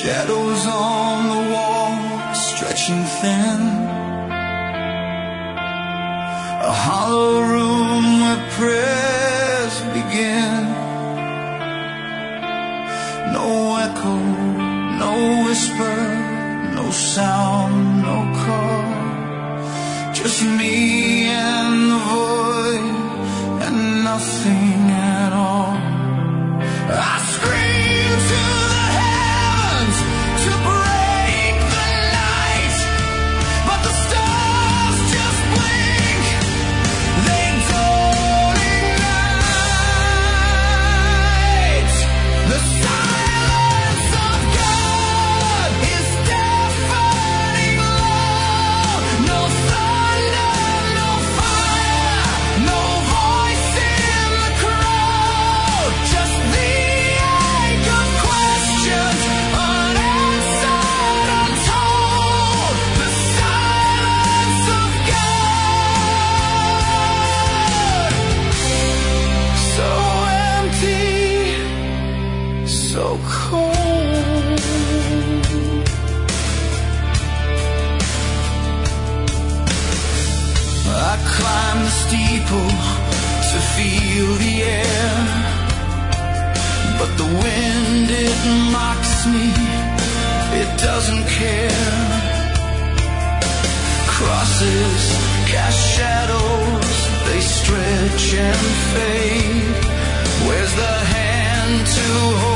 Shadows on the wall, stretching thin. A hollow room where prayers begin. No echo, no whisper, no sound, no call. Just me and the void and nothing at all. I scream to the heavens to break the night, but the stars just blink. They don't ignite. The silence of God is deafening loud. No thunder, no fire, no voice in the crowd. Just the ache of questions, unanswered, untold. The silence of God. So empty, so cold. I climb the steeple to feel the air, but the wind, it mocks me, it doesn't care. Crosses cast shadows, they stretch and fade. Where's the hand to hold?